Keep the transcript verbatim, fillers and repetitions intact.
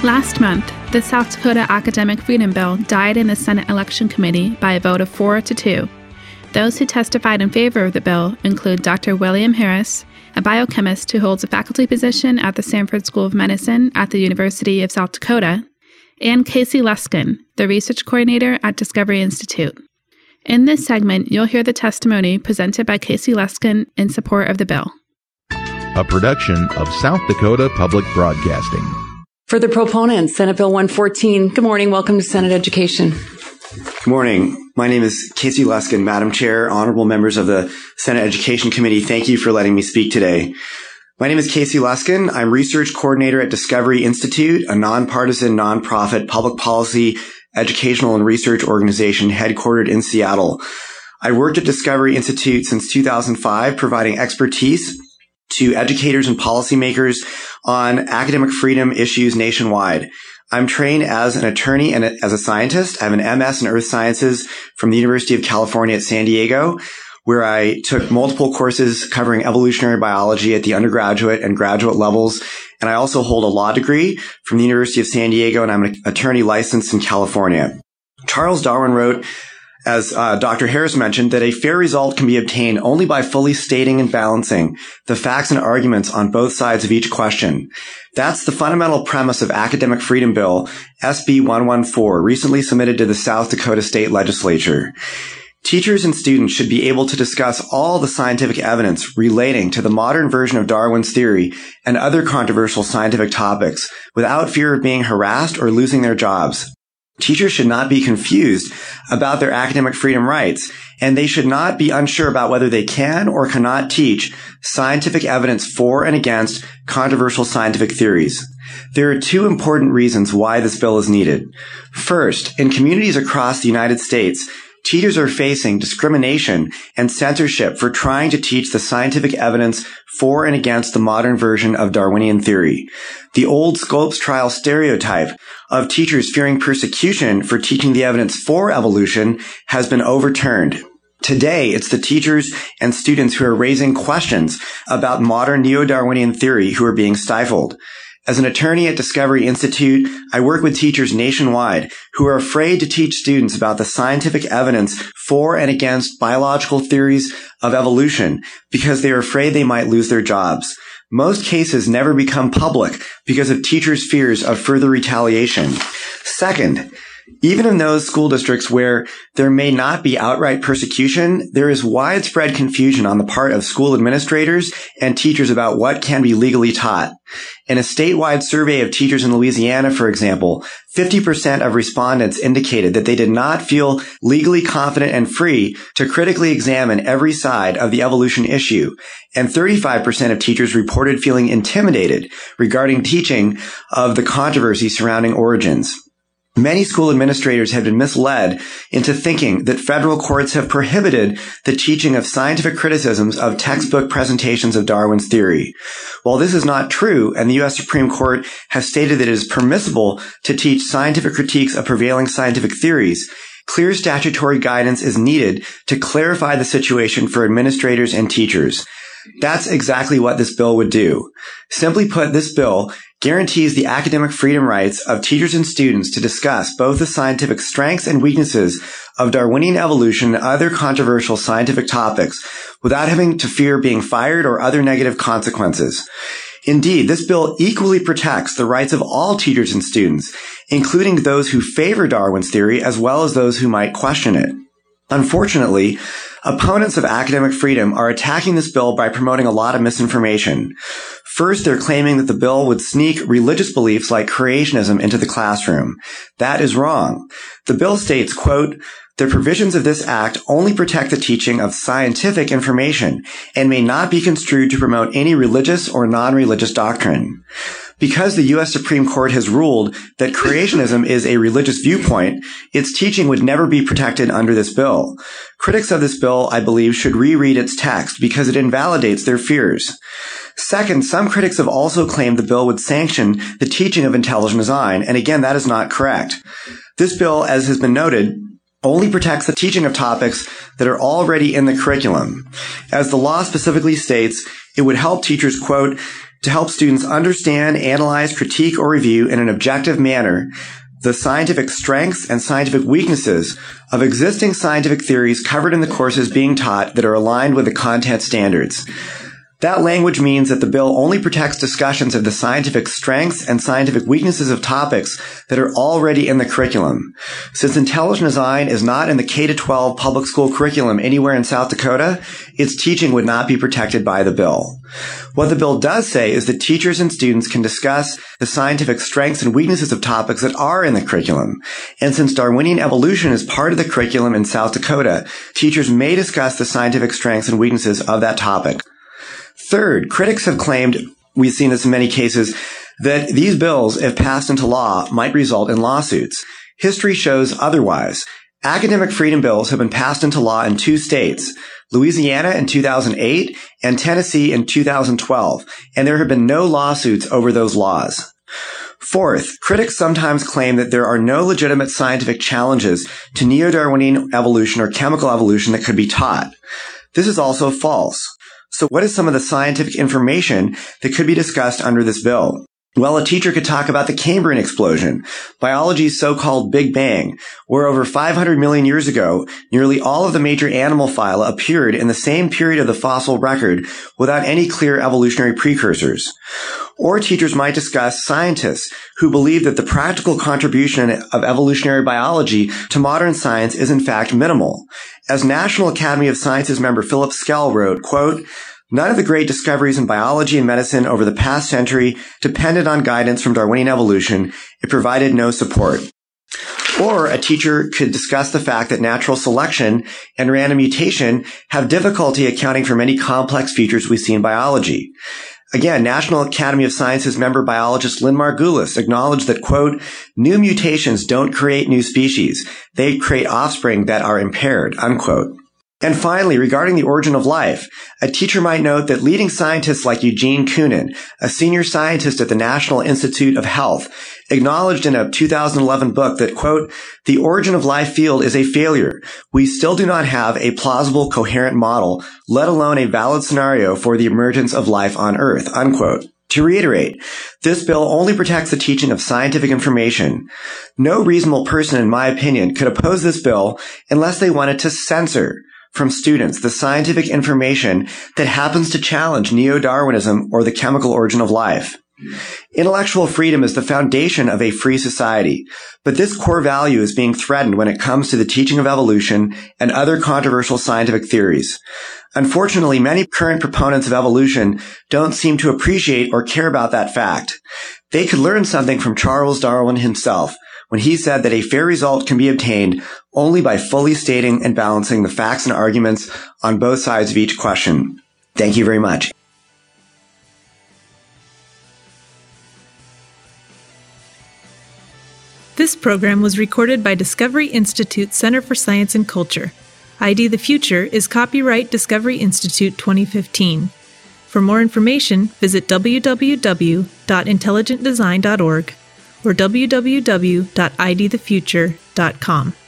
Last month, the South Dakota Academic Freedom Bill died in the Senate Election Committee by a vote of four to two. Those who testified in favor of the bill include Doctor William Harris, a biochemist who holds a faculty position at the Sanford School of Medicine at the University of South Dakota, and Casey Luskin, the research coordinator at Discovery Institute. In this segment, you'll hear the testimony presented by Casey Luskin in support of the bill. A production of South Dakota Public Broadcasting. For the proponents, Senate Bill one fourteen. Good morning. Welcome to Senate Education. Good morning. My name is Casey Luskin, Madam Chair, honorable members of the Senate Education Committee. Thank you for letting me speak today. My name is Casey Luskin. I'm research coordinator at Discovery Institute, a nonpartisan, nonprofit public policy, educational, and research organization headquartered in Seattle. I worked at Discovery Institute since two thousand five, providing expertise to educators and policymakers on academic freedom issues nationwide. I'm trained as an attorney and as a scientist. I have an M S in Earth Sciences from the University of California at San Diego, where I took multiple courses covering evolutionary biology at the undergraduate and graduate levels. And I also hold a law degree from the University of San Diego, and I'm an attorney licensed in California. Charles Darwin wrote, as uh, Doctor Harris mentioned, that a fair result can be obtained only by fully stating and balancing the facts and arguments on both sides of each question. That's the fundamental premise of Academic Freedom Bill S B one fourteen, recently submitted to the South Dakota State Legislature. Teachers and students should be able to discuss all the scientific evidence relating to the modern version of Darwin's theory and other controversial scientific topics without fear of being harassed or losing their jobs. Teachers should not be confused about their academic freedom rights, and they should not be unsure about whether they can or cannot teach scientific evidence for and against controversial scientific theories. There are two important reasons why this bill is needed. First, in communities across the United States, teachers are facing discrimination and censorship for trying to teach the scientific evidence for and against the modern version of Darwinian theory. The old Scopes trial stereotype of teachers fearing persecution for teaching the evidence for evolution has been overturned. Today, it's the teachers and students who are raising questions about modern neo-Darwinian theory who are being stifled. As an attorney at Discovery Institute, I work with teachers nationwide who are afraid to teach students about the scientific evidence for and against biological theories of evolution because they are afraid they might lose their jobs. Most cases never become public because of teachers' fears of further retaliation. Second, even in those school districts where there may not be outright persecution, there is widespread confusion on the part of school administrators and teachers about what can be legally taught. In a statewide survey of teachers in Louisiana, for example, fifty percent of respondents indicated that they did not feel legally confident and free to critically examine every side of the evolution issue, and thirty-five percent of teachers reported feeling intimidated regarding teaching of the controversy surrounding origins. Many school administrators have been misled into thinking that federal courts have prohibited the teaching of scientific criticisms of textbook presentations of Darwin's theory. While this is not true, and the U S Supreme Court has stated that it is permissible to teach scientific critiques of prevailing scientific theories, clear statutory guidance is needed to clarify the situation for administrators and teachers. That's exactly what this bill would do. Simply put, this bill guarantees the academic freedom rights of teachers and students to discuss both the scientific strengths and weaknesses of Darwinian evolution and other controversial scientific topics without having to fear being fired or other negative consequences. Indeed, this bill equally protects the rights of all teachers and students, including those who favor Darwin's theory as well as those who might question it. Unfortunately, opponents of academic freedom are attacking this bill by promoting a lot of misinformation. First, they're claiming that the bill would sneak religious beliefs like creationism into the classroom. That is wrong. The bill states, quote, "The provisions of this act only protect the teaching of scientific information and may not be construed to promote any religious or non-religious doctrine." Because the U S Supreme Court has ruled that creationism is a religious viewpoint, its teaching would never be protected under this bill. Critics of this bill, I believe, should reread its text because it invalidates their fears. Second, some critics have also claimed the bill would sanction the teaching of intelligent design, and again, that is not correct. This bill, as has been noted, only protects the teaching of topics that are already in the curriculum. As the law specifically states, it would help teachers, quote, to help students understand, analyze, critique, or review in an objective manner the scientific strengths and scientific weaknesses of existing scientific theories covered in the courses being taught that are aligned with the content standards. That language means that the bill only protects discussions of the scientific strengths and scientific weaknesses of topics that are already in the curriculum. Since intelligent design is not in the K through twelve public school curriculum anywhere in South Dakota, its teaching would not be protected by the bill. What the bill does say is that teachers and students can discuss the scientific strengths and weaknesses of topics that are in the curriculum. And since Darwinian evolution is part of the curriculum in South Dakota, teachers may discuss the scientific strengths and weaknesses of that topic. Third, critics have claimed, we've seen this in many cases, that these bills, if passed into law, might result in lawsuits. History shows otherwise. Academic freedom bills have been passed into law in two states, Louisiana in two thousand eight and Tennessee in two thousand twelve, and there have been no lawsuits over those laws. Fourth, critics sometimes claim that there are no legitimate scientific challenges to neo-Darwinian evolution or chemical evolution that could be taught. This is also false. So what is some of the scientific information that could be discussed under this bill? Well, a teacher could talk about the Cambrian explosion, biology's so-called Big Bang, where over five hundred million years ago, nearly all of the major animal phyla appeared in the same period of the fossil record without any clear evolutionary precursors. Or teachers might discuss scientists who believe that the practical contribution of evolutionary biology to modern science is in fact minimal. As National Academy of Sciences member Philip Skell wrote, quote, "None of the great discoveries in biology and medicine over the past century depended on guidance from Darwinian evolution. It provided no support." Or a teacher could discuss the fact that natural selection and random mutation have difficulty accounting for many complex features we see in biology. Again, National Academy of Sciences member biologist Lynn Margulis acknowledged that, quote, "New mutations don't create new species. They create offspring that are impaired," unquote. And finally, regarding the origin of life, a teacher might note that leading scientists like Eugene Koonin, a senior scientist at the National Institute of Health, acknowledged in a two thousand eleven book that, quote, "The origin of life field is a failure. We still do not have a plausible, coherent model, let alone a valid scenario for the emergence of life on Earth," unquote. To reiterate, this bill only protects the teaching of scientific information. No reasonable person, in my opinion, could oppose this bill unless they wanted to censor from students the scientific information that happens to challenge neo-Darwinism or the chemical origin of life. Intellectual freedom is the foundation of a free society, but this core value is being threatened when it comes to the teaching of evolution and other controversial scientific theories. Unfortunately, many current proponents of evolution don't seem to appreciate or care about that fact. They could learn something from Charles Darwin himself, when he said that a fair result can be obtained only by fully stating and balancing the facts and arguments on both sides of each question. Thank you very much. This program was recorded by Discovery Institute Center for Science and Culture. I D the Future is copyright Discovery Institute twenty fifteen. For more information, visit w w w dot intelligent design dot org or w w w dot i d the future dot com.